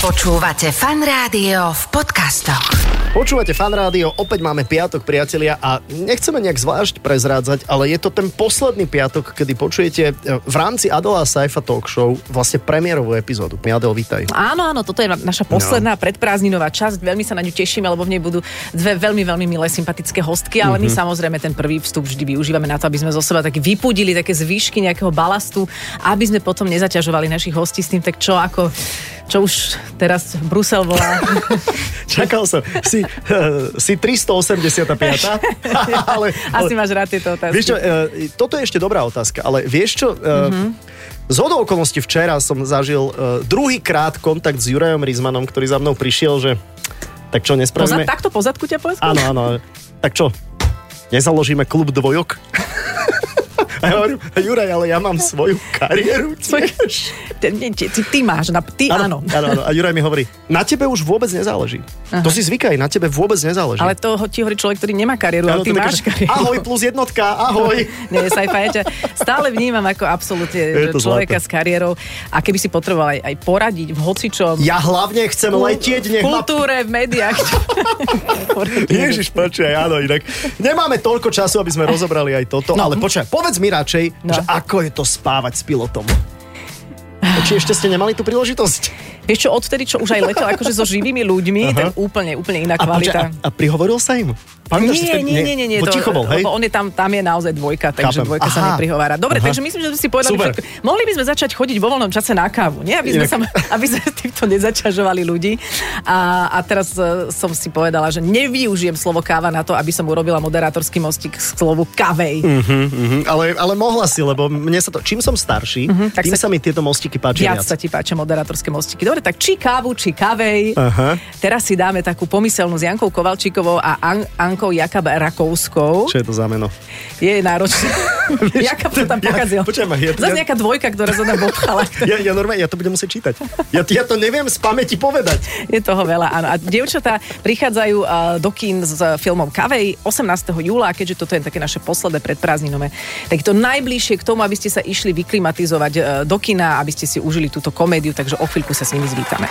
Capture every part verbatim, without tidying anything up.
Počúvate Fan Rádio v podcastoch. Počúvate Fan Rádio, opäť máme piatok, priatelia, a nechceme nejak zvlášť prezrádzať, ale je to ten posledný piatok, kedy počujete v rámci Adela a Saifa Talk Show vlastne premiérovú epizódu. Adel, vítaj. Áno, áno, toto je naša posledná no. predprázdninová časť. Veľmi sa na ňu tešíme, lebo v nej budú dve veľmi, veľmi milé, sympatické hostky, ale mm-hmm. my samozrejme ten prvý vstup vždy využívame na to, aby sme zo seba tak vypudili také zvyšky nejakého balastu, aby sme potom nezaťažovali našich hostí s tým, tak čo ako čo už teraz Brusel volá. Čakal som. Si, uh, si tristoosemdesiatpäť. ale, ale, Asi máš rád tieto otázky. Vieš čo, uh, toto je ešte dobrá otázka, ale vieš čo, uh, mm-hmm. zhodou okolností včera som zažil uh, druhýkrát kontakt s Jurajom Rizmanom, ktorý za mnou prišiel, že tak čo, nespravíme... Pozad, takto pozadku ťa povedal? Áno, áno. Tak čo, nezaložíme klub dvojok? A ja hovorím, Juraj, ale ja mám svoju kariéru, tiež. Ty, ty, ty máš, ty áno. Áno, áno. A Juraj mi hovorí, na tebe už vôbec nezáleží. Aha. To si zvykaj, na tebe vôbec nezáleží. Ale to ti hovorí človek, ktorý nemá kariéru, ale ty máš kariéru. Ahoj plus jednotka, ahoj. Nie, Saifa, ja ťa stále vnímam ako absolútne človeka zlaté. S kariérou. A keby si potreboval aj, aj poradiť v hocičom. Ja hlavne chcem letieť. V kultúre, v médiách. Ježiš, počkaj, áno, inak. Nemáme toľko času, aby sme rozobrali aj toto, no. Ale počkaj, povedz mi radšej, no. že ako je to spávať s pilotom. Či ešte ste nemali tú príležitosť? Vieš čo, odtedy, čo už aj letel akože so živými ľuďmi, uh-huh. tak úplne, úplne iná kvalita. A, poča, a prihovoril sa im? Nie, nie, nie, nie, nie. To, bol, hej? Lebo on je tam, tam je naozaj dvojka, takže Chápem. dvojka Aha. sa neprihovára. Dobre, Aha. takže myslím, že sme si povedali, že mohli by sme začať chodiť vo voľnom čase na kávu, nie? Aby sme, sa, aby sme týmto nezaťažovali ľudí. A, a teraz uh, som si povedala, že nevyužijem slovo káva na to, aby som urobila moderátorský mostík k slovu kavej. Uh-huh, uh-huh. Ale, ale mohla si, lebo mne sa to, čím som starší, uh-huh, tým sa, sa mi tieto mostíky páčia viac. Viac sa ti páčia moderátorské mostíky. Dobre, tak či kávu, či kavej. Uh-huh. Teraz si dáme takú pomyselnú s Jankou Kovalčíkovou a An- Ankou Jakab Rakouskou. Čo je to za meno? Je náročné. Jakab to tam pokazil. Ja, počujem, ja, Zas nejaká dvojka, ktorá sa tam obchala. Ja, ja normálne, ja to budem musieť čítať. Ja, ja to neviem z pamäti povedať. Je toho veľa, áno. A dievčatá prichádzajú uh, do kín s filmom Kavej osemnásteho júla, keďže toto je také naše posledné predprázdninové. Tak to najbližšie k tomu, aby ste sa išli vyklimatizovať uh, do kina, aby ste si užili túto komédiu, takže o chvíľku sa s nimi zvítame.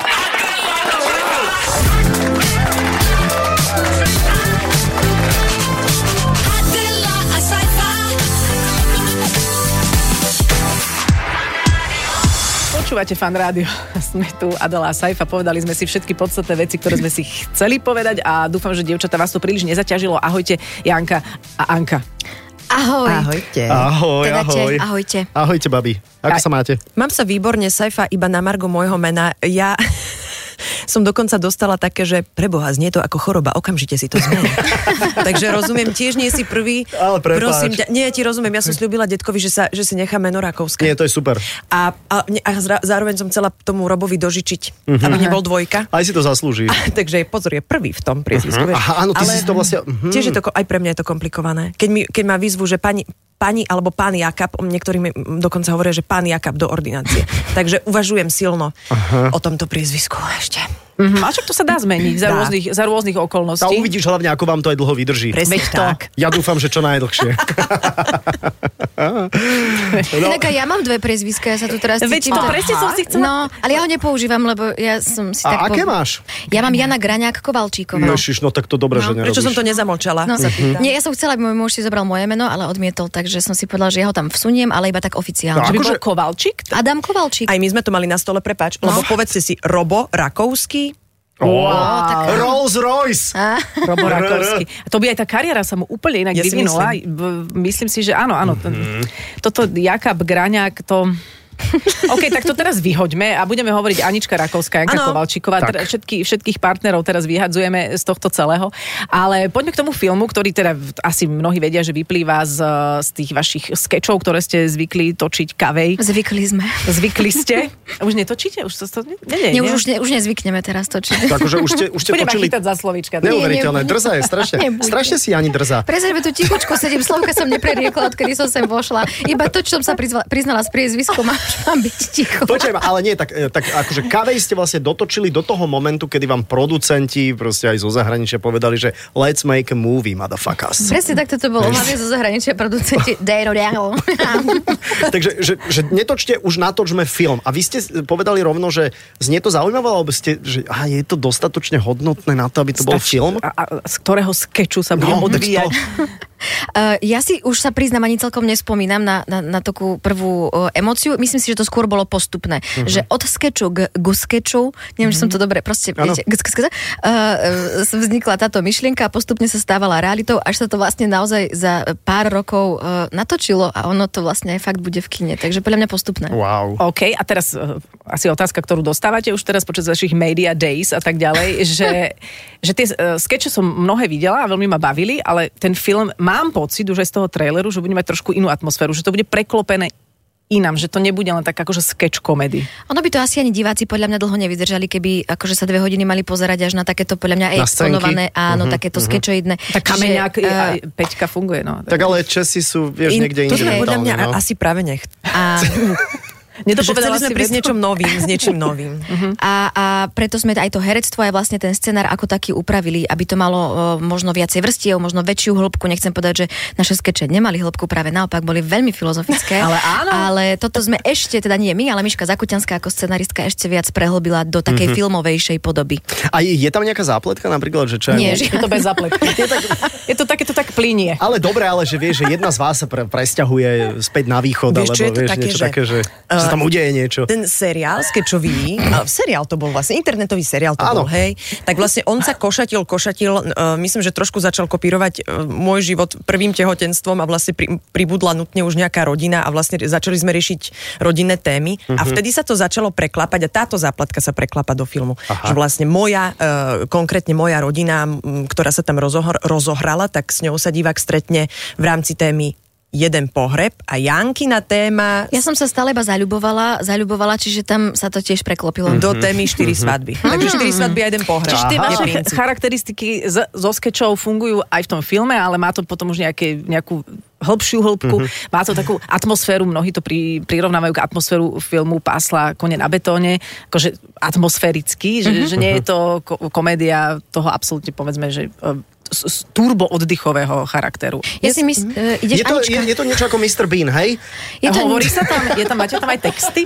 Počúvate Fan Rádio, sme tu Adela a Saifa, povedali sme si všetky podstatné veci, ktoré sme si chceli povedať a dúfam, že dievčatá vás to príliš nezaťažilo. Ahojte Janka a Anka. Ahoj. Ahojte. Ahoj, teda ahoj. Te, ahojte. Ahojte, babi. Ako Aj. sa máte? Mám sa výborne, Saifa, iba na margo môjho mena. Ja som dokonca dostala také, že preboha, znie to ako choroba, okamžite si to zmení. Takže rozumiem, tiež nie si prvý. Ale prepáč. Prosím ťa, nie, ja ti rozumiem, ja som sľúbila detkovi, že, sa, že si nechá meno Rakovské. Nie, to je super. A, a, a zároveň som chcela tomu Robovi dožičiť, uh-huh. aby nebol dvojka. Aj si to zaslúži. A, takže pozor, je prvý v tom priezvisku. Uh-huh. Aha, áno, ty ale, si to vlastne... Uh-huh. Tiež je to, aj pre mňa je to komplikované. Keď, mi, keď ma vyzvu, že pani... pani alebo pán Jakab, niektorí mi dokonca hovoria, že pán Jakab do ordinácie. Takže uvažujem silno Aha. o tomto priezvisku ešte. Mm-hmm. A však to sa dá zmeniť za rôznych, za rôznych okolností. A uvidíš hlavne, ako vám to aj dlho vydrží. Presne tak. Ja dúfam, že čo najdlhšie. No. Inak ja mám dve priezviska, ja sa tu teraz cítim. Veď to presne som si chcela... No, ale ja ho nepoužívam, lebo ja som si a tak... A aké po... máš? Ja mám Jana Graňák Kovalčíková. Ježiš, no tak to dobre, no. že nerobíš. Prečo som to nezamlčala? No, uh-huh. Nie, ja som chcela, aby môj muž si zobral moje meno, ale odmietol, takže som si povedala, že ja ho tam vsuniem, ale iba tak oficiálne. No, že by bol Kovalčík? Adam Kovalčík. Aj my sme to mali na stole, prepáč, no. lebo povedzte si Robo Rakovský. Wow. Wow, tak... Rolls Royce. Robo Rakovský. A to by aj tá kariéra sa mu úplne inak ja vyvinula. Myslím. myslím si, že áno, áno. Mm-hmm. Toto Jakab Graňák, to... OK, tak to teraz vyhoďme a budeme hovoriť Anička Rakovská, Janka ano. Kovalčíková. Teda všetky, všetkých partnerov teraz vyhadzujeme z tohto celého. Ale poďme k tomu filmu, ktorý teda asi mnohí vedia, že vyplýva z, z tých vašich skečov, ktoré ste zvykli točiť Kavej. Zvykli sme. Zvykli ste? Už netočíte? Už to, to nie, nie, nie, už, už, ne, už nezvykneme teraz točiť. Takže už ste, už ste budeme točili... chytať za slovíčka. Neuveriteľné. Drzá je strašne. Strašne si Ani drzá. Prezrejme tu tichučko sedím, slovka som nepreriekla, odkedy som sem vošla. Iba to, čo som sa priznala s priezviskom Mám byť ticho. Počujem, ale nie, tak, tak akože Kavej ste vlastne dotočili do toho momentu, kedy vám producenti proste aj zo zahraničia povedali, že let's make a movie, motherfuckers. Presne tak toto bolo. Hlavne zo zahraničia producenti. Takže že, že netočte, už natočme film. A vy ste povedali rovno, že znie to zaujímavé, alebo ste, že aha, je to dostatočne hodnotné na to, aby to bol Stačí, film? A, a z ktorého skeču sa budem No, odvíjať? Uh, ja si už sa priznám, ani celkom nespomínam na, na, na takú prvú uh, emóciu. Myslím si, že to skôr bolo postupné. Uh-huh. Že od skeču k, k skeču, neviem, uh-huh. že som to dobre, proste, viete, g- g- g- uh, vznikla táto myšlienka a postupne sa stávala realitou, až sa to vlastne naozaj za pár rokov uh, natočilo a ono to vlastne aj fakt bude v kine. Takže podľa mňa postupné. Wow. OK, a teraz uh, asi otázka, ktorú dostávate už teraz počas vašich media days a tak ďalej, že, že tie uh, skeče som mnohé videla a veľmi ma bavili, ale ten film mám pocit už aj z toho traileru, že bude mať trošku inú atmosféru, že to bude preklopené inám, že to nebude len tak akože sketch komedy. Ono by to asi ani diváci podľa mňa dlho nevydržali, keby akože sa dve hodiny mali pozerať až na takéto podľa mňa aj exponované, áno, uh-huh, takéto uh-huh. skečoidné. Tak Kameňák že, uh, aj uh, Peťka funguje, no. Tak ale Česi sú, vieš, In, niekde inde. To podľa mňa no. asi práve nech. a Nedopovedala chceli sme si prísť vetu? niečom novým, s niečím novým. Uh-huh. A, a preto sme aj to herectvo aj vlastne ten scenár ako taký upravili, aby to malo o, možno viacej vrstiev, možno väčšiu hĺbku. Nechcem povedať, že naše skeče nemali hĺbku, práve naopak boli veľmi filozofické. Ale áno. Ale toto sme ešte, teda nie my, ale Miška Zakutianská ako scenaristka ešte viac prehlbila do takej mm-hmm. filmovejšej podoby. A je tam nejaká zápletka napríklad, že čo Nie, Je to bez zapletky. Je, tak, je to také, to tak plynie. Ale dobre, ale že vieš, že jedna z vás sa pre, presťahuje späť na východ, Vieš, alebo čo je to vieš, také, niečo že- také, že, uh, že sa tam udeje niečo. Ten seriál skečový, uh, seriál to bol vlastne, internetový seriál to Áno. bol, hej, tak vlastne on sa košatil, košatil, uh, myslím, že trošku začal kopírovať uh, môj život prvým tehotenstvom a vlastne pri, pribudla nutne už nejaká rodina a vlastne začali sme riešiť rodinné témy uh-huh. a vtedy sa to začalo preklapať a táto záplatka sa preklapa do filmu. Aha. Že vlastne moja, uh, konkrétne moja rodina, m, ktorá sa tam rozohr- rozohrala, tak s ňou sa divák stretne v rámci témy jeden pohreb a Jankina téma Ja som sa stále iba zaľubovala, zaľubovala, čiže tam sa to tiež preklopilo. do témy štyri svadby. Takže štyri svadby a jeden pohreb. Čiže tie Aha. vaše Je princíp. charakteristiky z, zo skečov fungujú aj v tom filme, ale má to potom už nejaké, nejakú hĺbšiu hĺbku. Mm-hmm. Má to takú atmosféru, mnohí to pri, prirovnávajú k atmosféru filmu Pásla kone na betóne, akože atmosféricky, že, mm-hmm. že nie je to ko- komédia toho absolútne, povedzme, že z, z turbo oddychového charakteru. Ja si myslím, uh, Je ideš to, Anička. je, je to niečo ako mister Bean, hej? Je to- Hovorí sa tam, je tam, máte tam aj texty?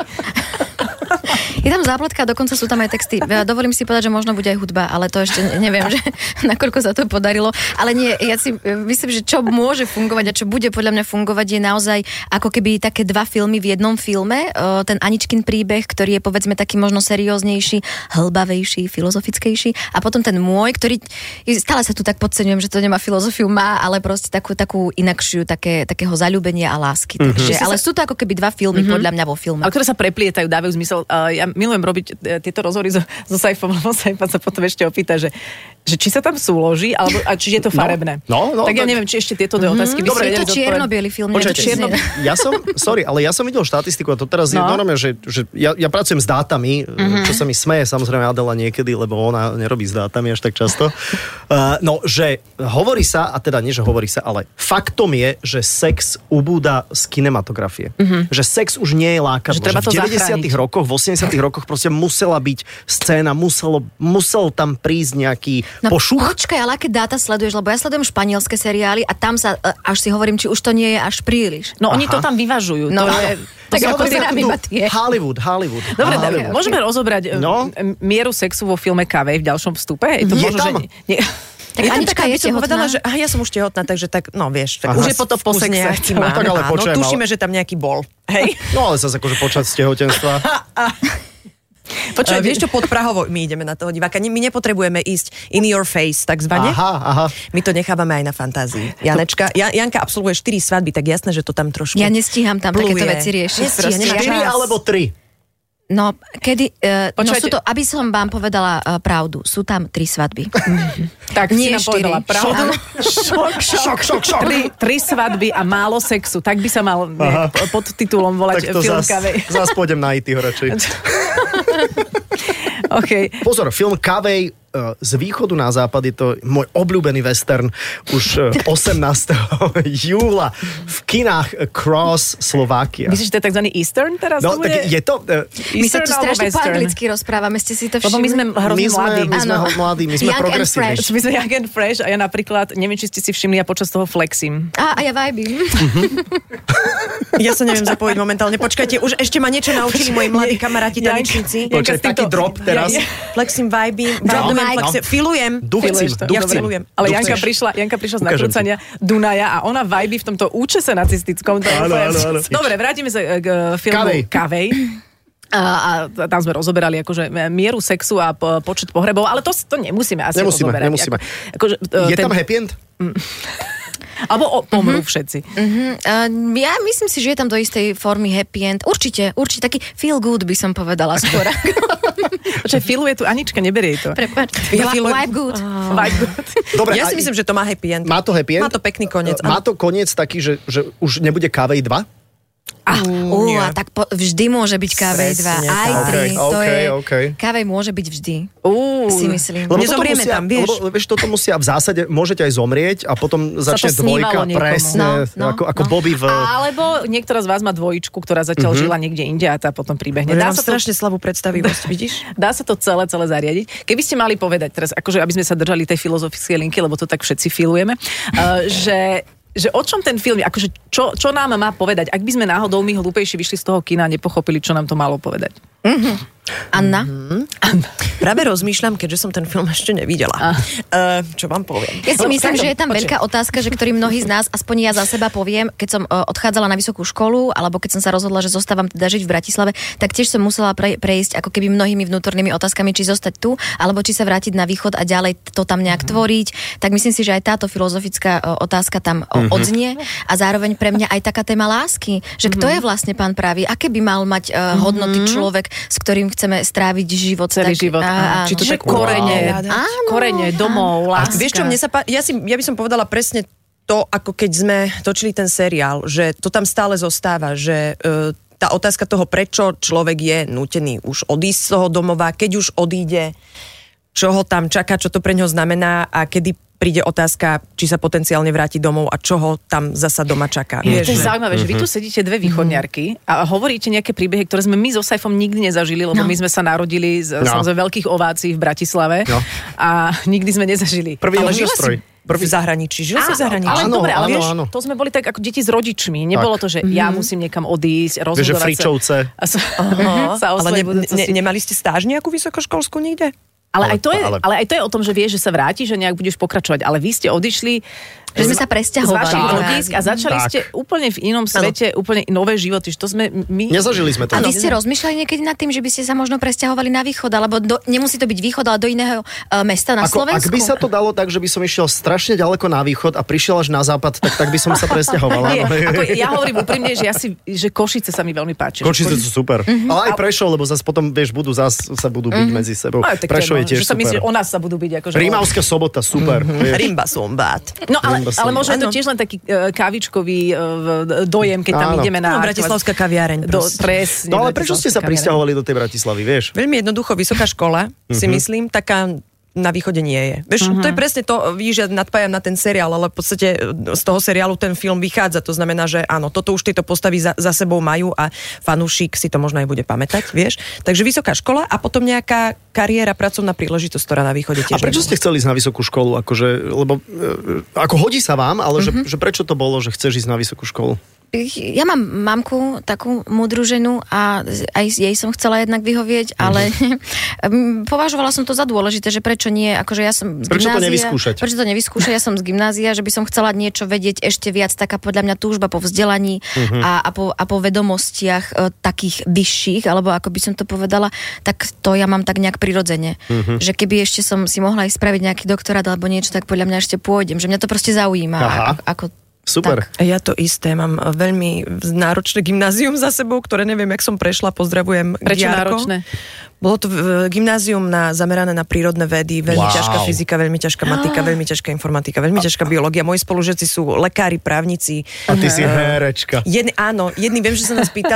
Je tam zápletka, dokonca sú tam aj texty. Ja dovolím si povedať, že možno bude aj hudba, ale to ešte neviem, že nakoľko sa to podarilo. Ale nie, ja si myslím, že čo môže fungovať a čo bude podľa mňa fungovať je naozaj ako keby také dva filmy v jednom filme. Ten Aničkin príbeh, ktorý je povedzme taký možno serióznejší, hlbavejší, filozofickejší. A potom ten môj, ktorý stále sa tu tak podceňujem, že to nemá filozofiu, má, ale proste takú, takú inakšiu, také, takého zaľúbenia a lásky. Mm-hmm. Takže, ale sú to ako keby dva filmy mm-hmm. podľa mňa vo filme. Ale ktoré sa preplietajú, dávajú zmysel. Uh, ja milujem robiť uh, tieto rozhovory so, so Saifom, lebo Saifa sa potom ešte opýta, že, že či sa tam súloží, alebo a či je to farebné. No, no, tak ja tak- neviem, či ešte tieto dve otázky by Dobre, ste je to vedeli čierno-biely film. Počkajte, neviem, či čierno- si- ja som, sorry, ale ja som videl štatistiku a to teraz no. je No. normálne, že, že ja, ja pracujem s dátami, uh-huh. čo sa mi smeje samozrejme Adela niekedy, lebo ona nerobí s dátami až tak často. Uh, no, že hovorí sa, a teda nie, že hovorí sa, ale faktom je, že sex ubúda z kinematografie. Uh-huh. Že sex už nie je lákadlo. Že treba v to deväťdesiatych zachrániť. rokoch, v osemdesiatych rokoch proste musela byť scéna, muselo, musel tam prísť nejaký No, pošuch. počkaj, ale aké dáta sleduješ? Lebo ja sledujem španielské seriály a tam sa, e, až si hovorím, či už to nie je až príliš. No oni Aha. to tam vyvažujú. No, to áno. je, Tak to ja sú ako pozerám tie- iba tie. Hollywood, Hollywood. Dobre, Hollywood. dobre, môžeme rozobrať No. no. mieru sexu vo filme Kavej v ďalšom vstupe? Je, to Je možno, tam. Že nie, nie, Tak Je tam Anička taká, je by som povedala, tehotná. že aha, ja som už tehotná, takže tak, no vieš, tak Aha. už je potom po Vkus sexe. nejaký No, tak ale Áno, počujem, tušíme, ale- že tam nejaký bol. Hej? No ale sa akože počas tehotenstva. Počuj, vieš čo, pod Prahovo my ideme na toho diváka. My nepotrebujeme ísť in your face, takzvané. Aha, aha. My to nechávame aj na fantázii. Janečka, ja, Janka absolvuje štyri svadby, tak jasné, že to tam trošku Ja nestíham tam pluje. takéto veci riešiť. Nestíha, proste. nemá Ja- Štyri čas. alebo tri? No, kedy... Uh, no Počúvajte. sú to, aby som vám povedala uh, pravdu, sú tam tri svadby. tak si Nie nám štyri. povedala pravdu. Šok, šok, šok, šok. Tri, tri svadby a málo sexu. Tak by sa mal ne, pod titulom volať Tak to film zas, Kavej. zas pôjdem na í té ho radšej. OK. Pozor, film Kavej z východu na západ je to môj obľúbený western už osemnásteho júla v kinách Cross Slovakia. Myslíš, že to je tzv. Eastern teraz? No, tak je to... Uh, my sa tu strašne po anglicky rozprávame, ste si to všimli? Lebo my sme hrozne mladí. My sme mladí, my sme progresívni. My sme young and fresh a ja napríklad, neviem, či ste si všimli, ja počas toho flexím. Á, a ja vibím. Ja sa neviem zapojiť momentálne. Počkajte, už ešte ma niečo naučili moji mladí kamaráti tanečníci. Počkaj, taký drop teraz. Flexím, vibím, filujem. Duchcím. Ja filujem. Ale Janka prišla, Janka prišla z nakrúcania Dunaja a ona vibí v tomto účese nacistickom. Áno, áno, áno. Dobre, vrátime sa k filmu Kavej. A, a tam sme rozoberali akože mieru sexu a po, počet pohrebov, ale to, to nemusíme asi nemusíme, rozoberať. Nemusíme, akože, Je ten... tam happy end? Alebo o, pomrú uh-huh. všetci. Uh-huh. Uh, ja myslím si, že je tam do istej formy happy end. Určite, určite. Taký feel good by som povedala skôr. Počkaj, filuje tu Anička, neberie to. Prepáč. Ja Vibe, vibe good. Oh. Vibe good. Dobre, ja si myslím, že to má happy end. Má to happy end? Má to pekný koniec. Má to koniec taký, že, že už nebude Kavej dva? Ah, uh, a tak po, vždy môže byť Kavej dva. Aj tri. Okay, to okay, je, okay. Kavej môže byť vždy. Uh, si myslím. Lebo nezomrieme musia, tam, vieš. Lebo, vieš, toto musia v zásade, môžete aj zomrieť a potom začne dvojka, presne, no, no, ako, ako no. Bobby v... Alebo niektorá z vás má dvojičku, ktorá zatiaľ uh-huh. žila niekde inde a tá potom príbehne. Dá Dá sa to strašne slabú predstavivosť, vidíš? Dá sa to celé, celé zariadiť. Keby ste mali povedať teraz, akože aby sme sa držali tej filozofickej linky, lebo to tak všetci filujeme, uh, že že o čom ten film je, akože čo, čo nám má povedať, ak by sme náhodou my hlúpejší vyšli z toho kina a nepochopili, čo nám to malo povedať. Mm-hmm. Anna? Mm-hmm. Práve rozmýšľam, keďže som ten film ešte nevidela. Uh, čo vám poviem? Ja si myslím, že je tam veľká otázka, že ktorý mnohí z nás, aspoň ja za seba poviem, keď som uh, odchádzala na vysokú školu, alebo keď som sa rozhodla, že zostávam teda žiť v Bratislave, tak tiež som musela pre, prejsť ako keby mnohými vnútornými otázkami, či zostať tu, alebo či sa vrátiť na východ a ďalej to tam nejak tvoriť. Tak myslím si, že aj táto filozofická uh, otázka tam uh, odznie a zároveň pre mňa aj taká téma lásky, že kto je vlastne pán pravý, aké by mal mať uh, hodnoty človek, s ktorým chceme stráviť život. Celý tak, život. á, Či to tak wow. korene, korene, domov, láska. Vieš čo, mne sa pá... ja, si, ja by som povedala presne to, ako keď sme točili ten seriál, že to tam stále zostáva, že uh, tá otázka toho, prečo človek je nútený už odísť z toho domova, keď už odíde, čo ho tam čaká, čo to pre ňoho znamená a kedy príde otázka, či sa potenciálne vráti domov a čo ho tam zasa doma čaká. Je, to je Vieš, zaujímavé, že vy tu sedíte dve východňarky a hovoríte nejaké príbehy, ktoré sme my so Saifom nikdy nezažili, lebo no. my sme sa narodili z no. samozrejme veľkých ovácií v Bratislave no. a nikdy sme nezažili. Prvý ale ohňostroj. Prvý v zahraničí. Žil si v zahraničí. Ale áno, dobre, ale áno, vieš, áno. to sme boli tak ako deti s rodičmi. Nebolo to, že ja musím niekam odísť, rozhodovať Vieš, že fričovce. sa. A sa o Ale svojej ne, budúcnosti. ne, nemali ste stáž nejakú vysokoškolskú nikde? Ale, Ale- aj to je, ale- ale aj to je o tom, že vieš, že sa vrátiš, že nejak budeš pokračovať. Ale vy ste odišli Že sme sa presťahovali. z vašich Tak. rodísk a začali Tak. ste úplne v inom svete, úplne nové životy. Že to sme my... Nezažili sme to. A vy ste rozmýšľali niekedy nad tým, že by ste sa možno presťahovali na východ, alebo do, nemusí to byť východ, ale do iného uh, mesta na Ako, Slovensku? ak by sa to dalo tak, že by som išiel strašne ďaleko na východ a prišiel až na západ, tak, tak by som sa presťahovala. Nie, No. ako ja hovorím úprimne, že, ja si, že Košice sa mi veľmi páči. Košice sú super. Mm-hmm. Ale aj Prešov, lebo zase potom, vieš, budú zas, sa budú byť mm-hmm. medzi sebou. Ale tak Prešov je no, tiež že sa super. myslí, o nás sa budú byť. Akože, Rímavská sobota, super. Mm-hmm. Rimba sombát. No ale, Rimba ale som- možno je to Áno. tiež len taký uh, kávičkový uh, dojem, keď tam Áno. ideme na... No, bratislavská kaviareň. Do, proste. presne. No ale prečo ste sa Bratislavská prisťahovali do tej Bratislavy, vieš? Veľmi jednoducho, vysoká škola, si myslím, taká na východe nie je. Vieš, uh-huh. to je presne to, víš, ja nadpájam na ten seriál, ale v podstate z toho seriálu ten film vychádza, to znamená, že áno, toto už tieto postavy za, za sebou majú a fanúšik si to možno aj bude pamätať, vieš. Takže vysoká škola a potom nejaká kariéra, pracovná príležitosť, ktorá na východe tiež A prečo nebola. ste chceli ísť na vysokú školu? Akože, lebo, e, ako hodí sa vám, ale mm-hmm. že, že prečo to bolo, že chceš ísť na vysokú školu? Ja mám mamku, takú múdru ženu a aj jej som chcela jednak vyhovieť, ale mm-hmm. považovala som to za dôležité, že prečo nie, akože ja som z Prečo to gymnázia, nevyskúšať? Prečo to nevyskúšať, ja som z gymnázia, že by som chcela niečo vedieť ešte viac, taká podľa mňa túžba po vzdelaní mm-hmm. a, a, po, a po vedomostiach e, takých vyšších, alebo ako by som to povedala, tak to ja mám tak nejak prirodzene. Mm-hmm. Že keby ešte som si mohla ísť spraviť nejaký doktorát alebo niečo, tak podľa mňa ešte pôjdem, že mňa to proste zaujíma. Aha. Ako, Super. Tak. Ja to isté, mám veľmi náročné gymnázium za sebou, ktoré neviem, jak som prešla, pozdravujem Prečo Jarko. náročné? Bolo to v- gymnázium na, zamerané na prírodné vedy, veľmi Wow. ťažká fyzika, veľmi ťažká matika, veľmi ťažká informatika, veľmi ťažká biológia. Moji spolužiaci sú lekári, právnici. A ty si herečka. Jedni, áno, jedni viem, že sa nás pýtali,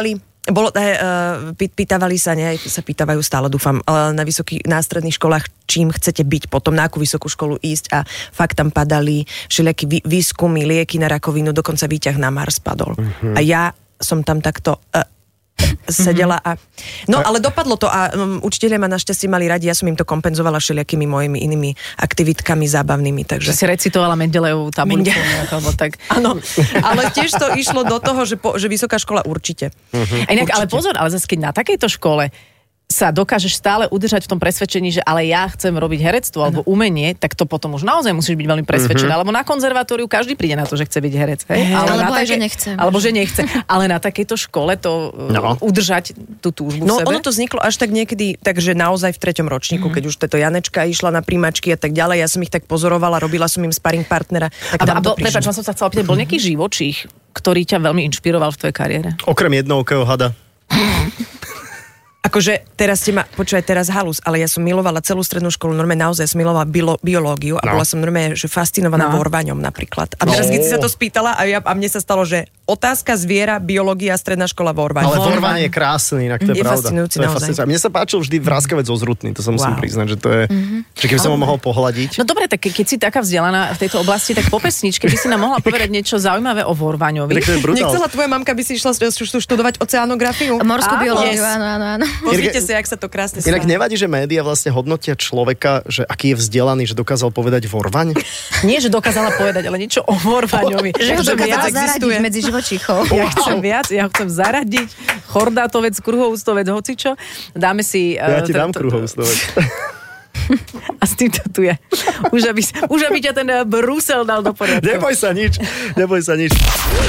Bolo, uh, pýtavali sa, ne, sa pýtavajú stále, dúfam, uh, na vysokých, na stredných školách, čím chcete byť potom, na akú vysokú školu ísť a fakt tam padali všelijakí vý, výskumy, lieky na rakovinu, dokonca výťah na Mars padol. Uh-huh. A ja som tam takto uh, sedela a... No, ale dopadlo to a um, učitelia ma našťastie mali radi, ja som im to kompenzovala všelijakými mojimi inými aktivitkami zábavnými, takže... Že si recitovala Mendelejovú tabuľku, alebo tak. Áno, ale tiež to išlo do toho, že, po, že vysoká škola určite. Uh-huh. Inak, určite. Ale pozor, ale zase keď na takejto škole sa dokážeš stále udržať v tom presvedčení, že ale ja chcem robiť herectvo alebo umenie, tak to potom už naozaj musíš byť veľmi presvedčený. Mm-hmm. Alebo na konzervatóriu každý príde na to, že chce byť herec. Hej? Ale alebo aj, také, že nechce. Alebo že nechce. Ale na takejto škole to no. udržať tú túžbu no, v sebe. No ono to vzniklo až tak niekedy, takže naozaj v treťom ročníku, mm-hmm. keď už táto Janečka išla na príjmačky a tak ďalej, ja som ich tak pozorovala, robila som im sparring partnera. Tak a, a bol, prepáč, som sa chcela pýtať, bol nejaký živočích, ktorý ťa veľmi inšpiroval v tvojej kariére? Okrem jednookého hada. Akože teraz ste ma, počúvaj, teraz halus, ale ja som milovala celú strednú školu, normálne naozaj som milovala bio, biológiu a no. bola som normálne, že fascinovaná no. vorvaňom napríklad. A teraz, no. keď si sa to spýtala a, ja, a mne sa stalo, že otázka, zviera, biológia, stredná škola, vorvaň. Ale vorvaň je krásny, inak to je, je pravda. Fascinujúci, to je naozaj. fascinujúci. Mne sa páčil vždy Vraskavec zo Zrutný, to sa musím wow. priznať, že to je, mm-hmm. že keby som ho mohol pohľadiť. No dobre, tak keď si taká vzdelaná v tejto oblasti, tak po pesničke by si nám mohla povedať niečo zaujímavé o vorvaňovi. Nechcela tvoja mamka by si išla študovať oceanografiu? Morskú biológiu, áno, áno, áno. Pozrite si, jak sa to krásne Inak nevadí, že médiá vlastne hodnotia človeka, že aký je vzdelaný, že dokázal povedať vorvaň? Nie, že dokázala povedať, ale niečo o vorvaňovi. Že ho dokázala zaradiť medzi živočíchov. Ja chcem viac, ja ho chcem zaradiť. Chordátovec, kruhoustovec, hocičo. Dáme si... Ja ti dám kruhoustovec. A s týmto tu je. Už aby, už aby ťa ten Brusel dal do poriadku. Neboj sa nič, neboj sa nič.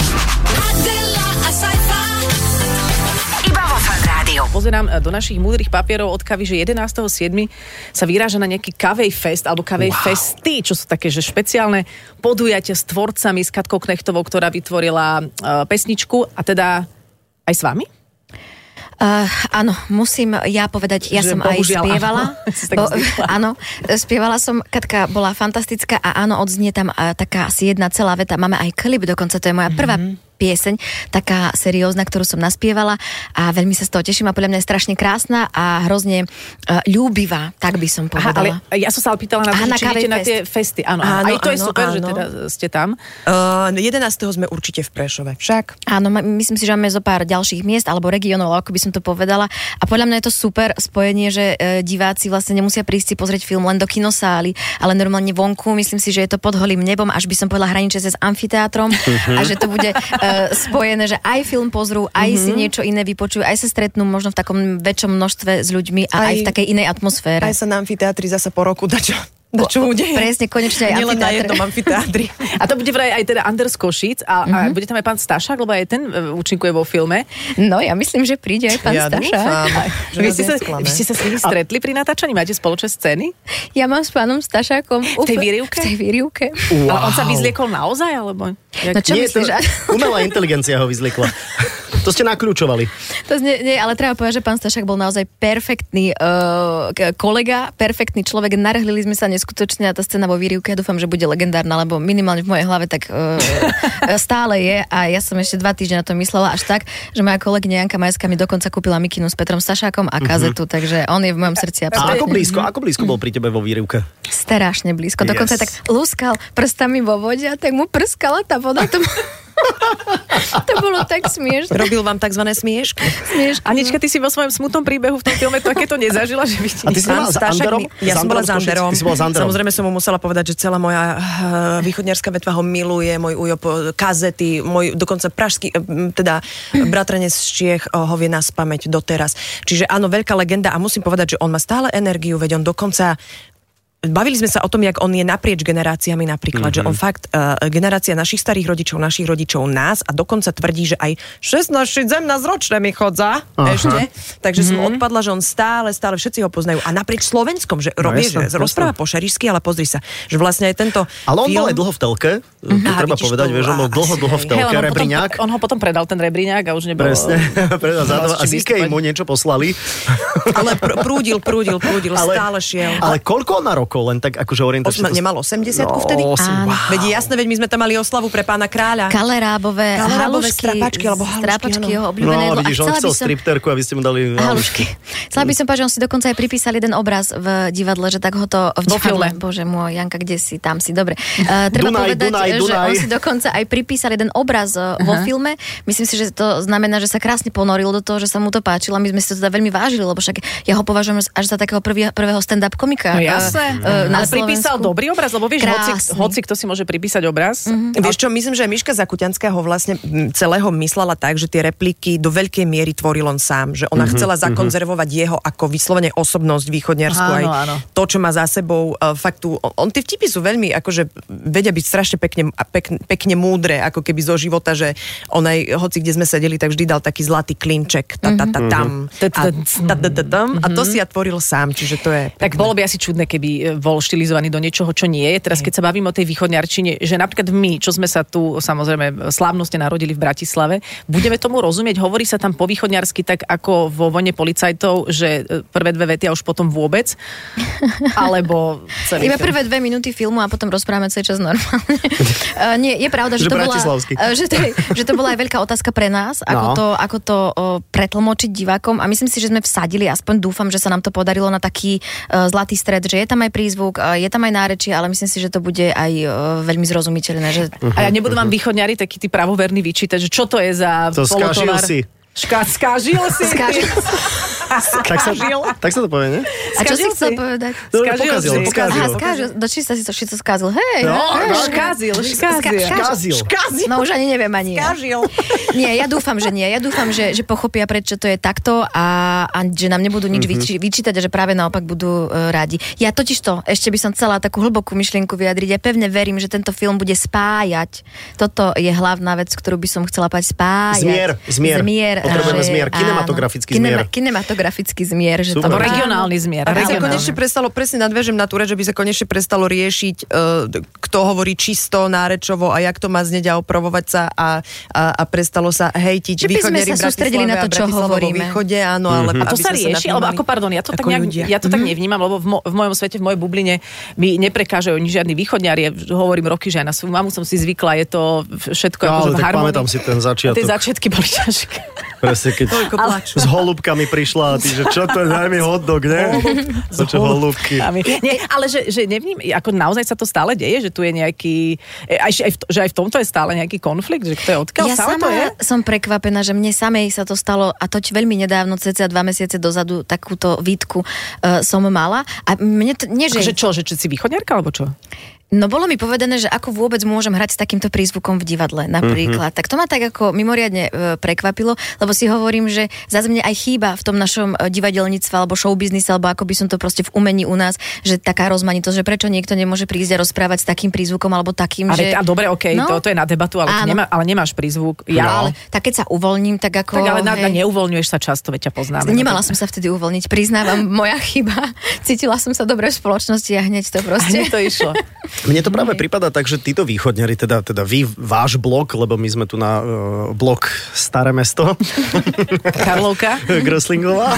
Pozerám do našich múdrych papierov od Kavy, že jedenásteho siedmeho sa vyráža na nejaký Kavej fest, alebo Kavej wow. festy, čo sú také, že špeciálne podujatia s tvorcami, s Katkou Knechtovou, ktorá vytvorila uh, pesničku, a teda aj s vami? Uh, áno, musím ja povedať, ja že som aj spievala. Áno. Bo, áno, spievala som, Katka bola fantastická a áno, odznie tam uh, taká asi jedna celá veta. Máme aj klip dokonca, to je moja prvá mm-hmm. pieseň, taká seriózna, ktorú som naspievala a veľmi sa z toho teším a podľa mňa je strašne krásna a hrozne uh, ľúbivá, tak by som povedala. Aha, ale ja som sa ale pýtala na to, či idete na tie festy. Áno, áno, aj to áno, je super, áno. že teda ste tam. Uh, jedenásteho sme určite v Prešove. Však? Áno, myslím si, že máme zo pár ďalších miest alebo regiónov, ako by som to povedala. A podľa mňa je to super spojenie, že uh, diváci vlastne nemusia prísť si pozrieť film len do kinosály, ale normálne vonku. Myslím si, že je to pod holým nebom, až by som povedala hraničie s amfiteátrom a že to bude spojené, že aj film pozrú, aj mm-hmm. si niečo iné vypočujú, aj sa stretnú možno v takom väčšom množstve s ľuďmi a aj, aj v takej inej atmosfére. Aj sa na amfiteátri zase po roku dačo. No čo udeje? Presne, konečne aj amfiteátr. Nielen na jednom amfiteátri. A to bude vraj aj teda Anders Košic a, mm-hmm. a bude tam aj pán Stašák, lebo aj ten účinkuje vo filme. No, ja myslím, že príde aj pán ja Stašák. Vy ste, sa, vy ste sa s nimi stretli pri natáčaní? Máte spoločné scény? Ja mám s pánom Stašákom v tej výrivke? V tej výrivke. Wow. Ale on sa vyzliekol naozaj, alebo? Jak... No čo nie, myslíš? To umelá inteligencia ho vyzliekla. To ste nakľúčovali. To nie, nie, ale treba povedať, že pán Stašák bol naozaj perfektný uh, kolega, perfektný človek. Narhlili sme sa neskutočne a tá scéna vo výrivke, ja dúfam, že bude legendárna, lebo minimálne v mojej hlave tak uh, stále je a ja som ešte dva týždne na to myslela až tak, že moja kolegyňa Janka Majská mi dokonca kúpila mikinu s Petrom Stašákom a kazetu, mm-hmm. takže on je v mojom srdci absolútne. A ako blízko, ako blízko bol pri tebe vo výrivke? Strašne blízko. Yes. Dokonca tak lúskal prstami vo vode a tak mu prskala tá voda. To... To bolo tak smiešne. Robil vám takzvané smiešky. Smiešky. Anička, ty si vo svojom smutnom príbehu v tom filme takéto nezažila, že by ti... A ty si bola s Anderom? Ja som bola s Anderom. Anderom. Samozrejme som mu musela povedať, že celá moja uh, východňarská vetva ho miluje, môj ujo po kazety, môj dokonca pražský, uh, teda bratranec z Čiech uh, ho vie na spamäť doteraz. Čiže áno, veľká legenda a musím povedať, že on má stále energiu, veď on dokonca bavili sme sa o tom, jak on je naprieč generáciami napríklad, mm-hmm. že on fakt, uh, generácia našich starých rodičov, našich rodičov, nás a dokonca tvrdí, že aj šestnásť sedemnásťročné mi chodza ešte. Takže mm-hmm. som odpadla, že on stále, stále všetci ho poznajú. A naprieč Slovenskom, že no, robí, že rozpráva po šarišsky, ale pozri sa, že vlastne aj tento ale on film... bol aj dlho v telke, mm-hmm. to treba povedať, vieš, on bol dlho, dlho v telke, hey, Rebriňák. On ho potom predal, ten Rebriňák a už nebol... Presne, predal zádoba a z Ikei mu niečo poslali. Ale pr- prúdil, prúdil, prúdil, ale, stále šiel. Ale koľko on na rokov? rokov, len tak akože orientačne. Osma, nemal osemdesiatku no, vtedy? osem, wow. Veď jasné, veď my sme tam mali oslavu pre pána kráľa. Kalerábové, Kalerábové halušky, strápačky, alebo halušky, strápačky, áno. jeho obľúbené No, jedlo. vidíš, on chcel som... stripterku a vy ste mu dali halušky. Chcela by som povedať, že on si dokonca aj pripísal jeden obraz v divadle, že tak ho to v divadle. Bože môj, Janka, kde si, tam si, dobre. Uh, treba Dunaj, povedať, Dunaj, že Dunaj. on si dokonca aj pripísal jeden obraz uh, vo filme. Myslím si, že to znamená, že sa krásne ponoril do toho, že sa mu to páčilo. My sme si to teda veľmi vážili, lebo však ja ho považujem až za takého prvý, prvého stand-up komika. No jasné. Uh, uh, ale pripísal dobrý obraz, lebo vieš, hoci, hoci kto si môže pripísať obraz. Mm-hmm. Vieš čo, myslím, že Miška Zakutianská ho vlastne celého myslela tak, že tie repliky do veľkej miery tvoril on sám, že ona mm-hmm. chcela zakonzervovať jeho ako vyslovene osobnosť východniarsku, aj áno. to, čo má za sebou uh, faktu. On, tie vtipy sú veľmi, akože vedia byť strašne pekne, pekne, pekne múdre, ako keby zo života, že on aj, hoci kde sme sedeli, tak vždy dal taký zlatý klinček, ta, ta, ta, tam, a to si ja tvoril sám, čiže to je pekné. Tak bolo by asi čudné, keby bol štilizovaný do niečoho, čo nie je. Teraz, keď sa bavím o tej východňarčine, že napríklad my, čo sme sa tu samozrejme slávnostne narodili v Bratislave, budeme tomu rozumieť, hovorí sa tam po východňarsky tak ako vo Vojne policajtov, že prvé dve vety a už potom vôbec, alebo celý Iba film. prvé dve minúty filmu a potom rozprávame celý čas normálne. uh, nie, je pravda, že, Že to bola, bratislavský. uh, že, to je, že to bola aj veľká otázka pre nás, ako No. to, ako to uh, pretlmočiť divákom a myslím si, že sme vsadili, aspoň dúfam, že sa nám to podarilo na taký uh, zlatý stred, že je tam aj prízvuk, uh, je tam aj nárečie, ale myslím si, že to bude aj uh, veľmi zrozumiteľné. Že... Uh-huh, A ja nebudú vám východňari takí tí pravoverní vyčítať, že čo to je za To skážil polotovar. si. Ška, skážil si. Skážil. Tak sa, tak sa to povie, ne? A čo si Skazil chcel si. povedať? Dobre, Skazil pokazil, si. pokazil. Aha, skážil. Do či sa si to všetko skázil? Hej. No, hej. no. Škázil, škázil. Škázil. Škázil. No už ani neviem ani. ja. Škázil. Nie, ja dúfam, že nie. Ja dúfam, že, že pochopia, prečo to je takto a, a že nám nebudú nič mm-hmm. vyčítať a že práve naopak budú uh, rádi. Ja totiž to, ešte by som chcela takú hlbokú myšlienku vyjadriť. Ja pevne verím, že tento film bude spájať. Toto je hlavná vec, ktorú by som chcela povedať. Spájať. Zmier, zmier. Zmier. Potrebujeme že- zmier. áno. Kinematografický Kinema- zmier. Kinematografický zmier. Že Super. to, Alebo regionálny zmier. Aby sa regionálny. konečne prestalo, presne nadviažem na tú reč, že by sa konečne prestalo riešiť, uh, kto hovorí čisto, nárečovo a jak to má znieť a opravovať sa a, a, a prestalo sa hejtiť Že by sme východniari sa sústredili na to, čo hovoríme. vo východe, áno, ale A to aby sa sme rieši, alebo ako, pardon, ja to tak, ako nejak, ľudia. ja to tak nevnímam, lebo v, mo, v mojom svete, v mojej bubline mi neprekážajú ni žiadni východňari. Ja hovorím roky, že aj na svoju mamu som si zvykla, je to všetko No, akože ale v tak harmonii. pamätám si ten začiatok. Tie začiatky boli ťažké. Presne, keď s holúbkami prišla a ty, že čo to je, daj mi hotdog, ne? To čo holúbky. Nie, ale že, že nevním, ako naozaj sa to stále deje, že tu je nejaký, aj, aj v, že aj v tomto je stále nejaký konflikt, že kto je odkiaľ, Ja stále sama to je? som prekvapená, že mne samej sa to stalo a toť veľmi nedávno, cca dva mesiace dozadu, takúto výtku uh, som mala. A mne to, nie, že... Že čo, že či si východňarka, alebo čo? No bolo mi povedané, že ako vôbec môžem hrať s takýmto prízvukom v divadle napríklad. Mm-hmm. Tak to ma tak ako mimoriadne e, prekvapilo, lebo si hovorím, že zase mne aj chýba v tom našom e, divadelníctve alebo showbiznise, alebo ako by som to proste v umení u nás, že taká rozmanitosť, že prečo niekto nemôže prísť a rozprávať s takým prízvukom alebo takým, Ale, že... a dobre, okej, No. to, to je na debatu, ale, ty nemá, ale nemáš prízvuk. Ja, No, ale tak keď sa uvoľním, tak ako... tak ale na, hej, neuvoľňuješ sa často, veď ťa poznáme. Nemala som sa vtedy uvoľniť, priznávam, moja chyba. Cítila som sa dobre v spoločnosti a hneď to proste... Hneď to išlo. Mne to práve prípada tak, že títo východňari, teda, teda vy, váš blok, lebo my sme tu na uh, blok Staré mesto. Karlovka. Gröslingová.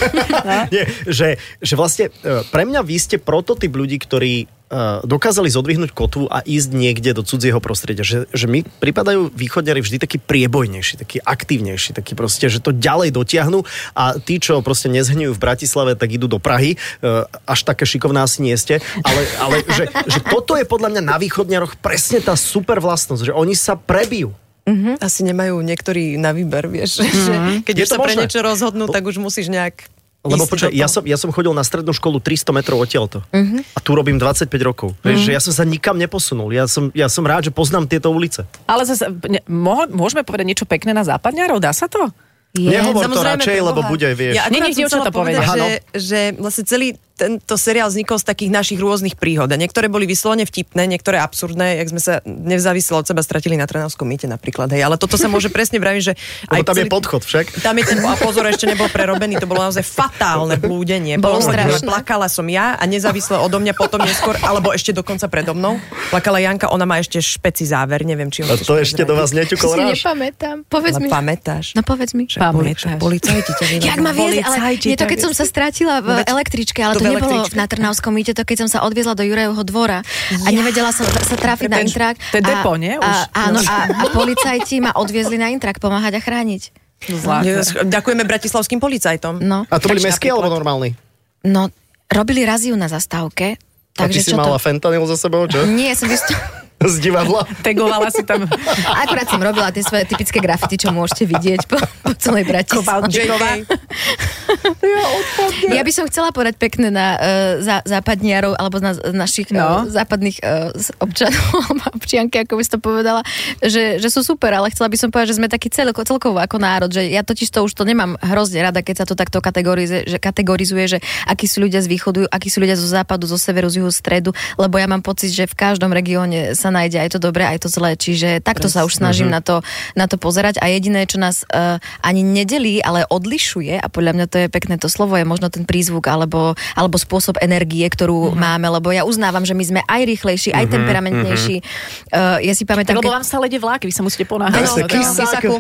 Nie, že, že vlastne uh, pre mňa vy ste prototyp ľudí, ktorí uh, dokázali zodvihnúť kotvu a ísť niekde do cudzieho prostredia. Že, že mi pripadajú východňari vždy taký priebojnejší, taký aktívnejší, taký proste, že to ďalej dotiahnu a tí, čo proste nezhňujú v Bratislave, tak idú do Prahy. Uh, až také šikovná asi nie ste. Ale, ale že, že toto je podľa mňa na východňaroch presne tá super vlastnosť, že oni sa prebijú. Mm-hmm. Asi nemajú niektorí na výber, vieš. Mm-hmm. Keď Je už to sa pre možné? niečo rozhodnú, tak už musíš nejak... Lebo ísť počkaj, do toho. ja som, ja som chodil na strednú školu tristo metrov odtiaľto. Mhm. A tu robím dvadsaťpäť rokov. Vieš, že ja som sa nikam neposunul. Ja som, ja som rád, že poznám tieto ulice. Ale zase, ne, mo- môžeme povedať niečo pekné na západňarov? Dá sa to? Je. Nehovor to Samozrejme, radšej, preboha. lebo bude, vieš. Ja Nie, akurát nie, som dievčatá chcela povedať, povedia. že, že vlastne celý tento seriál vznikol z takých našich rôznych príhod. A niektoré boli vyslovene vtipné, niektoré absurdné, jak sme sa nevzávisle od seba stratili na Trnavskom mýte napríklad. Hej. Ale toto sa môže presne vraviť, že... Lebo tam celý, je podchod však. Tam je ten, a pozor, ešte nebol prerobený, to bolo naozaj fatálne blúdenie. Bolo Pohľadne, strašné. Plakala som ja a nezávisle odo mňa potom neskôr, alebo ešte dokonca predo mnou. Plakala Janka, ona má ešte špeci záver, neviem, či... A to ešte do vás neťukol Si ráž. nepamätám. Povedz mi. Ale pamätáš? No povedz mi. Pamätáš. Policajti ťa vyvedú. Jak ma viesť, ale nie to, keď som sa strátila v No veď električke, ale to to, to nebolo na Trnavskom mýte, to keď som sa odviezla do Jurajovho dvora a nevedela som sa trafiť na Intrak. To je depo, nie? A, áno, a, a policajti ma odviezli na Intrak pomáhať a chrániť. Ďakujeme bratislavským policajtom. No. A to boli mestskí alebo normálni? No, robili raziu na zastávke. A ty si mala to... fentanyl za sebou, čo? Nie, som vysto... Z divadla. Tegovala si tam. Akurát som robila tie svoje typické grafity, čo môžete vidieť po, po celej Bratislave. Ja by som chcela povedať pekné na uh, zá, západniarov alebo na našich no. uh, západných uh, občanov alebo občianky, ako by si to povedala, že, že sú super, ale chcela by som povedať, že sme takí celko, celkovo ako národ, že ja totiž to už to nemám hrozne rada, keď sa to takto kategorizuje, že, kategorizuje, že akí sú ľudia z východu, akí sú ľudia zo západu, zo severu, z juhu, stredu, lebo ja mám pocit, že v každom regióne sa nájde aj to dobré, aj to zlé. Čiže takto Presne. sa už snažím uh-huh. na, to, na to pozerať. A jediné, čo nás uh, ani nedelí, ale odlišuje, a podľa mňa to je pekné to slovo, je možno ten prízvuk alebo, alebo spôsob energie, ktorú uh-huh. máme, lebo ja uznávam, že my sme aj rýchlejší, aj uh-huh. temperamentnejší. Uh, ja si pamätám... Lebo keď... vám stále ide vláky, vy sa musíte ponáhľať. Uh,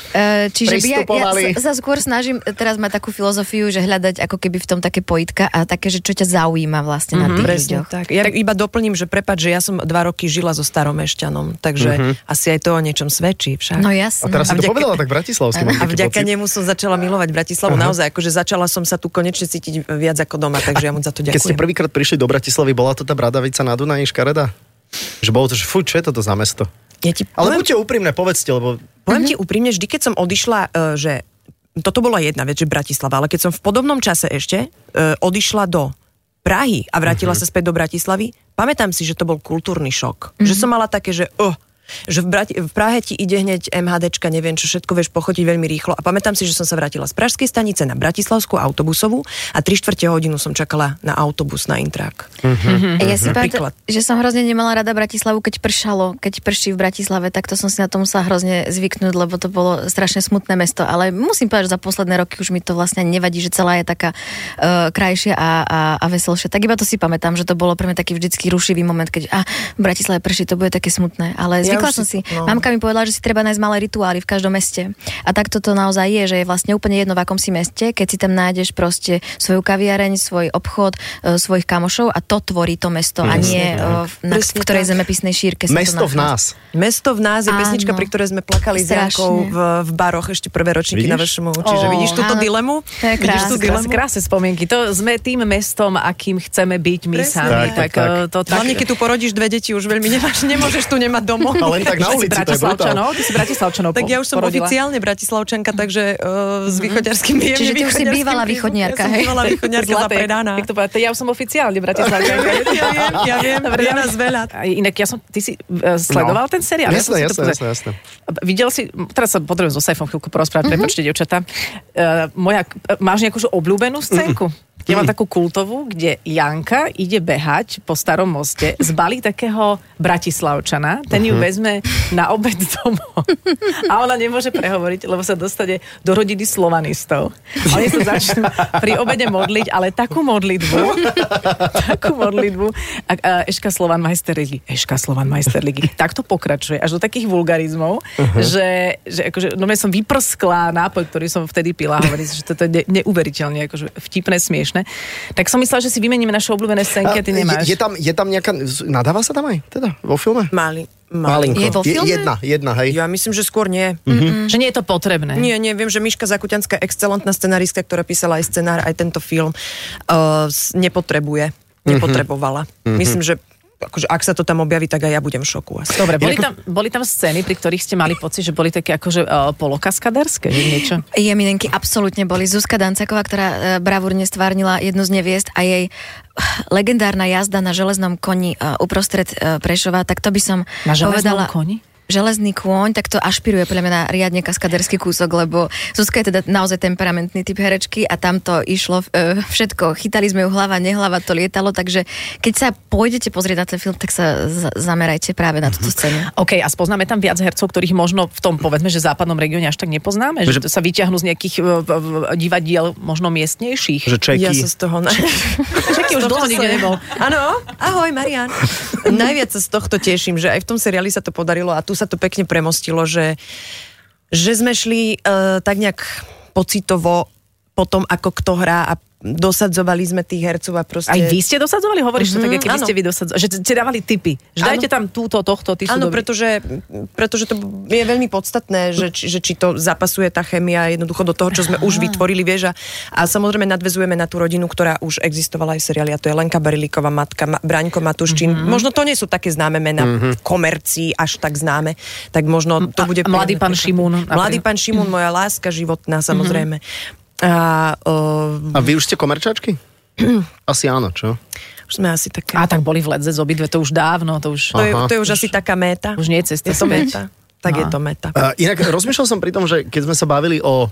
čiže ja, ja sa skôr snažím teraz mať takú filozofiu, že hľadať ako keby v tom také pojitka a také, že čo ťa zaujíma vlastne uh-huh. na tých ľuďoch. Tak. Ja iba doplním, že prepáč, že ja som dva roky žila so Staromešťanom, takže uh-huh. asi aj to o niečom svedčí však. No jasne. A teraz si to povedala tak bratislavsky. A vďaka nemu som začala milovať Bratislavu. Uh-huh. Naozaj, akože začala som sa tu konečne cítiť viac ako doma, takže ja mu za to ďakujem. Keď ste prvýkrát prišli do Bratislavy, bola to tá Bradavica na Dunaji škareda? Že bolo to, že fuj, čo je toto za mesto? Ja ti poviem, ale buďte úprimné, povedzte, lebo... Poviem uh-huh. ti úprimne, vždy, keď som odišla, uh, že toto bola jedna vec, že Bratislava, ale keď som v podobnom čase ešte uh, odišla do Prahy a vrátila uh-huh. sa späť do Bratislavy, pamätám si, že to bol kultúrny šok. Uh-huh. Že som mala také, že oh, že v, Brati- v Prahe ti ide hneď MHDčka, neviem čo, všetko vieš pochotiť veľmi rýchlo. A pamätám si, že som sa vrátila z pražskej stanice na bratislavskú autobusovú a tri štvrte hodinu som čakala na autobus na Intrak. Uh-huh. Ja si pamätám, že som hrozne nemala rada Bratislavu, keď pršalo, keď prší v Bratislave, tak to som si na to musela hrozne zvyknúť, lebo to bolo strašne smutné mesto. Ale musím povedať, že za posledné roky už mi to vlastne nevadí, že celá je taká uh, krajšia a, a, a veselšia. Tak iba to si pamätám, že to bolo pre mňa taký vždycky rušivý moment, keď a v Bratislave prší, to bude také smutné. Ale zvykla som si, no. Mamka mi povedala, že si treba nájsť malé rituály v každom meste. A tak toto naozaj je, že je vlastne úplne jedno, v akom si meste, keď si tam nájdeš proste svoju kaviareň, svoj obchod, e, svojich kamošov a to tvorí to mesto, a nie e, na v ktorej zemepisnej šírke sa mesto to v nás. Mesto v nás je pesnička, pri ktorej sme plakali s Jankou v, v baroch ešte prvé ročníky na vašom čiže vidíš túto dilemu? To je krásne. Krásne spomienky. To sme tým mestom, akým chceme byť my Presne. sami. Tak, tak, tak. To, tak... Hlavne, keď tu porodíš dve deti, už veľmi nemáš, nemôžeš tu nemať domov. Ale len tak na ulici, to je brutál. Ty si Bratislavčanou Tak ja už som porodila. Oficiálne Bratislavčanka, takže uh, s východňarským príjemným. Čiže ty už si bývala východniarka, hej? Ja som bývala východniarka zapredaná. Tak to povedať, ja už som oficiálne Bratislavčanka. Ja viem, ja viem, je nás veľa. Inak ja som, ty si uh, sledoval no. ten seriál? Jasné, ja jasné, jasné, jasné. Videl si, teraz sa potrebujem so Saifom chvíľku porozprávať, mm-hmm. prepáčte, dievčatá. Uh, moja, máš nejakú obľúbenú scénku? Mm-hmm. Ja mám takú kultovú, kde Janka ide behať po Starom moste, zbalí takého Bratislavčana, ten ju vezme na obed domov a ona nemôže prehovoriť, lebo sa dostane do rodiny slovanistov. Oni sa začnú pri obede modliť, ale takú modlitbu, takú modlitbu, a, a Eška Slovan Majsterligy, Eška Slovan Majsterligy, tak to pokračuje až do takých vulgarizmov, uh-huh. že, že akože, no ja som vyprskla nápoj, ktorý som vtedy pila, hovorí, že toto je ne, neuveriteľne akože vtipné, smiešné. Tak som myslela, že si vymeníme naše obľúbené scénky, a ty nemáš. Je, je, tam, je tam nejaká... Nadáva sa tam aj? Teda, vo filme? Mali. Malinko. Je vo filme? Jedna, jedna, hej. Ja myslím, že skôr nie. Mm-hmm. Že nie je to potrebné. Nie, nie, viem, že Miška Zakutianská, excelentná scenaristka, ktorá písala aj scenár, aj tento film, uh, nepotrebuje. Nepotrebovala. Mm-hmm. Myslím, že akože ak sa to tam objaví, tak aj ja budem v šoku. Asi. Dobre, boli tam, boli tam scény, pri ktorých ste mali pocit, že boli také akože uh, polokaskadérske, že niečo? Jeminenky absolútne boli. Zuzka Dancaková, ktorá uh, bravúrne stvárnila jednu z neviest a jej uh, legendárna jazda na železnom koni uh, uprostred uh, Prešova, tak to by som na železnom povedala... koni? Železný kôň, tak to ašpiruje podľa mňa na riadne kaskaderský kúsok, lebo Zuzka je teda naozaj temperamentný typ herečky a tam to išlo e, všetko. Chytali sme ju hlava, nehlava, to lietalo, takže keď sa pôjdete pozrieť na ten film, tak sa z- zamerajte práve na túto scénu. OK, a spoznáme tam viac hercov, ktorých možno v tom, povedzme, že západnom regióne až tak nepoznáme? Že, že sa vyťahnú z nejakých v, v, divadiel možno miestnejších? Že Čeky. Ja sa z toho... Na... Čeky už dlho nikde nebol. Áno, ahoj Marian. Najviac sa z tohto teším, že aj v tom seriáli sa to podarilo a tu sa to pekne premostilo, že, že sme šli uh, tak nejak pocitovo po tom, ako kto hrá a dosadzovali sme tých hercov a proste... Aj vy ste dosadzovali? Hovoríš mm-hmm, to tak, keby áno. ste vy dosadzovali. Že ste dávali tipy. Že áno. Dajte tam túto, tohto, ty sú Áno, dobrí. pretože, pretože to je veľmi podstatné, že, či, že či to zapasuje tá chémia jednoducho do toho, čo sme Aha. už vytvorili, vieš. A, a samozrejme nadväzujeme na tú rodinu, ktorá už existovala aj v seriáli. A to je Lenka Berilíková, matka, Ma, Braňko Matuščín. Mm-hmm. Možno to nie sú také známe mená mm-hmm. komercii, až tak známe. Tak možno to bude... A mladý pán Šimún. Mladý pán Šimún, moja láska životná, samozrejme. Mm-hmm. A, uh, a vy už ste komerčačky? Asi áno, čo? Už sme asi také... A tak boli v Ledze z obidve, to už dávno, to už... To je, to je už, už asi taká méta. Už nie je cesta. Je to méta. Tak Aha. je to méta. Uh, inak rozmýšľal som pri tom, že keď sme sa bavili o, uh,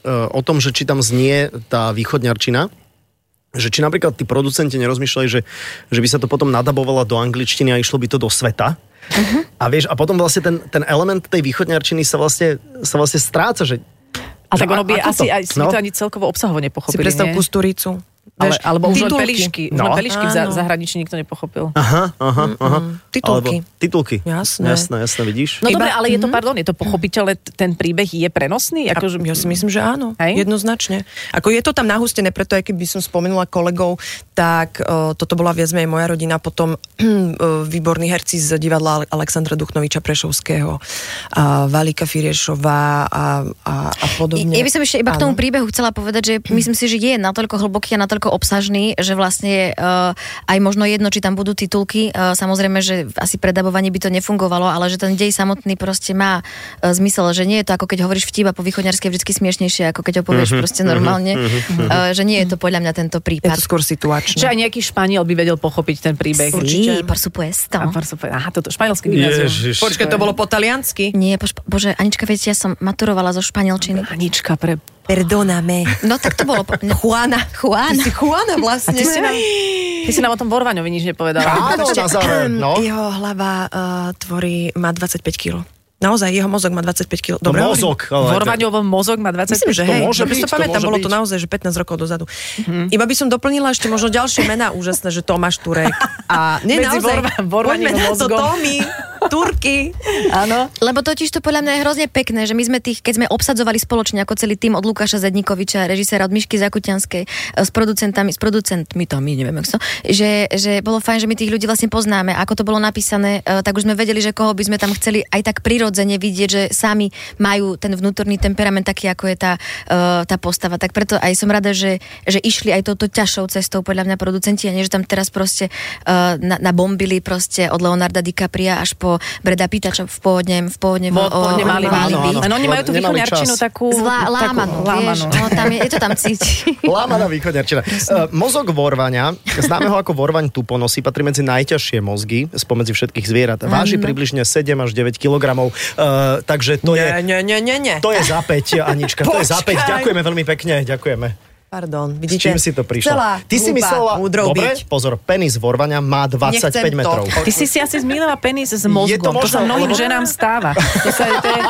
o tom, že či tam znie tá východňarčina, že či napríklad tí producenti nerozmýšľali, že, že by sa to potom nadabovalo do angličtiny a išlo by to do sveta. Uh-huh. A vieš, a potom vlastne ten, ten element tej východňarčiny sa vlastne, sa vlastne stráca, že a tak ono by asi to? aj si no? to ani celkovo obsahovo nepochopili, si predstav nie? Kusturicu. Ale, alebo už len titulky. pelíšky. Už no. len pelíšky v zahraničí nikto nepochopil. Aha, aha, aha. Titulky. Alebo, titulky. Jasné. Jasné, jasné, vidíš? No Iba, dobre, ale je to, mm-hmm. pardon, je to pochopiteľné, ten príbeh je prenosný? Ako, že... Ja si myslím, že áno. Hej? Jednoznačne. Ako je to tam nahustené, preto aj keby som spomenula kolegov, tak uh, toto bola viac menej moja rodina, potom uh, výborní herci z divadla Alexandra Duchnoviča Prešovského, a Valika Firiešová a, a, a podobne. Ja by som ešte iba k tomu príbehu chcela povedať, že myslím si, že je natoľko hlboký a natoľko obsažný, že vlastne uh, aj možno jedno, či tam budú titulky, uh, samozrejme, že asi predabovanie by to nefungovalo, ale že ten dej samotný proste má uh, zmysel, že nie je to ako keď hovoríš vtip a po východňarsky je vždycky smiešnejšie, ako keď ho povieš mm-hmm, proste normálne, mm-hmm. uh, že nie je to podľa mňa tento prípad. Je to skôr situačné. Že aj nejaký Španiel by vedel pochopiť ten príbeh. Určite. Por supuesto. A por supuesto. Aha, toto španielské gymnázium. Počkaj, to bolo po taliansky? Nie, po špa- bože, Anička, viete, ja som maturovala zo španielčiny. Anička, pre... Perdóname. No tak to bolo... Po... Juana. Juana. Ty si Juana vlastne. Ty si nám, ty si nám o tom Vorvaňovi nič nepovedala. Áno, na záver, no. Jeho hlava uh, tvorí, má dvadsaťpäť kilogramov. Naozaj, jeho mozog má dvadsaťpäť kilogramov. Dobre, mozog. Vorvaňov mozog má dvadsaťpäť. Myslím, že hej, môže byť, to pamätám, môže bolo byť. to naozaj, že pätnásť rokov dozadu. Mm-hmm. Iba by som doplnila ešte možno ďalšie mená úžasné, že Tomáš Turek. A nie, Medzi naozaj, Vorva- Vorvaňovým poďme na to mozgom. Tomy, Turky. Áno. Lebo totiž to podľa mňa je hrozne pekné, že my sme tých, keď sme obsadzovali spoločne ako celý tým od Lukáša Zedníkoviča, režiséra, od Mišky Zakutianskej, s producentami, s producentmi to my, neviem, ako to, že, že bolo fajn, že my tých ľudí vlastne poznáme. Ako to bolo napísané, tak už sme vedeli, že koho by sme tam chceli aj tak prirodzene vidieť, že sami majú ten vnútorný temperament taký, ako je tá, uh, tá postava. Tak preto aj som rada, že, že išli aj touto ťažšou cestou podľa mňa producenti a nie, že tam teraz proste uh, na, nabombili proste od Leonarda DiCapria až po Breda Pitta, čo v pôvodne, v pôvodne, Bo, pôvodne mali, mali áno, byť. áno. Oni majú tú východňarčinu takú... Zlá, lámanú, vieš, no, tam je, je to tam cíti. Lámaná východňarčina. Uh, mozog vorvaňa, známe ho ako vorvaň tuponosy, patrí medzi najťažšie mozgy spomedzi všetkých zvierat. Váži približne sedem až deväť kilogramov. Uh, takže to je... Nie, nie, nie, nie. To je za päť, Anička, to je za päť. Ďakujeme veľmi pekne, ďakujeme. Pardon, S vidíte? čím si to prišla? Celá Ty si hlúpa, myslela, múdrou dobre, byť. pozor, penis vorvaňa má dvadsaťpäť Nechcem to. metrov. Ty si si asi zmýlila penis s mozgom. Je to to sa možno, mnohým lebo- ženám stáva. To sa, to je...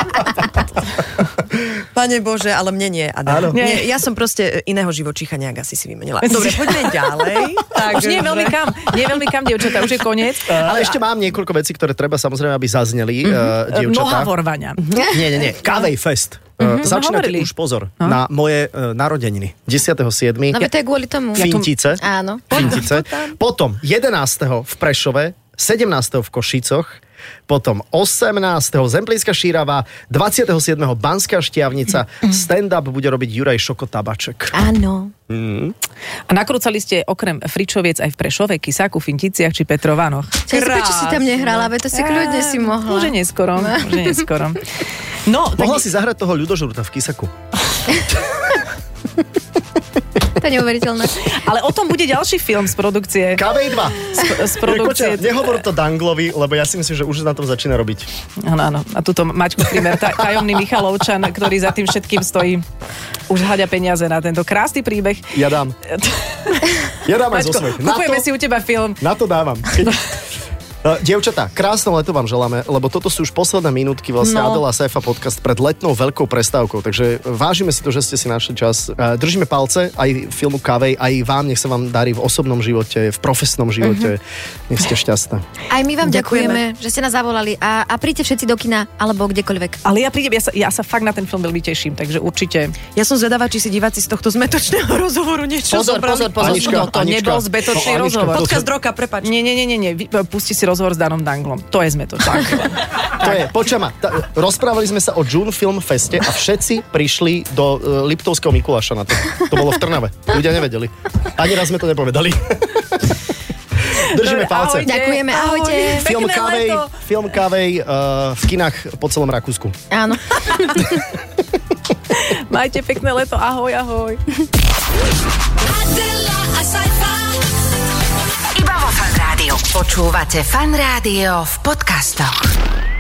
Pane Bože, ale mne nie, Adam. Áno. Nie, ja som proste iného živočícha nejak asi si vymenila. Dobre, poďme ďalej. Tak, Už nie je veľmi kam, nie je veľmi kam, dievčatá, už je koniec. Ale ešte mám niekoľko vecí, ktoré treba samozrejme, aby zazneli, uh, dievčatá. Noha vorvaňa. Nie, nie, nie. Kavej fest. Uh, sme začínate hovorili. už, pozor, na moje uh, narodeniny. desiateho siedmeho No veď to je kvôli tomu. Fintice. Áno. Fintice. Potom jedenásteho v Prešove, sedemnásteho v Košicoch, potom osemnásteho Zemplínska Šírava, dvadsiateho siedmeho Banská Štiavnica, stand-up bude robiť Juraj Šoko Tabaček. Áno. Mm. A nakrúcali ste okrem Fričoviec aj v Prešove, Kisáku, Finticiach či Petrovanoch. Čiže prečo si tam nehrala? Veď to si kľudne si mohla. Už je neskoro, už je neskoro. No, Mohla tak... si zahrať toho Ľudožruta v Kisaku. To je neuveriteľné. Ale o tom bude ďalší film z produkcie. Kavej dva. Z, z produkcie. Koča, nehovor to Danglovi, lebo ja si myslím, že už na tom začína robiť. Áno, áno. A tuto Maťko Primer, taj, tajomný Michalovčan, ktorý za tým všetkým stojí. Už haďa peniaze na tento krásny príbeh. Ja dám. Ja dám aj zo Maťko, svojich. Na kupujeme to- si u teba film. Na to dávam. Keď, Uh, dievčatá, krásne leto vám želáme, lebo toto sú už posledné minútky vlastne no. Adela Saifa podcast pred letnou veľkou prestávkou, takže vážime si to, že ste si našli čas. Uh, držíme palce aj filmu Kavej, aj vám, nech sa vám darí v osobnom živote, v profesnom živote. Uh-huh. Nech ste šťastné. Aj my vám ďakujeme, ďakujeme že ste nás zavolali a, a príďte všetci do kina, alebo kdekoľvek. Ale ja prídem, ja sa, ja sa fakt na ten film veľmi teším, takže určite. Ja som zvedavá, či si diváci z tohto zmetočného rozhovoru niečo Pozor, pozor, pozor, Anička, to Anička. nebol zmetočný No, rozhovor. Podcast roka, prepáč. Nie, nie, nie, nie, nie. Pusti si rozhovor s Danom Danglom. To je zmetočný. To je, počuj ma, ta, rozprávali sme sa o June Film Feste a všetci prišli do uh, Liptovského Mikuláša na to. To bolo v Trnave. Ľudia nevedeli. Ani raz sme to nepovedali. Držíme palce. Ahojte, ďakujeme, ahojte. ahojte. Film Kavej, film Kavej uh, v kinách po celom Rakúsku. Áno. Majte pekné leto. Ahoj, ahoj. Iba vo Fan Rádiu. Počúvate Fan Rádio v podcastoch.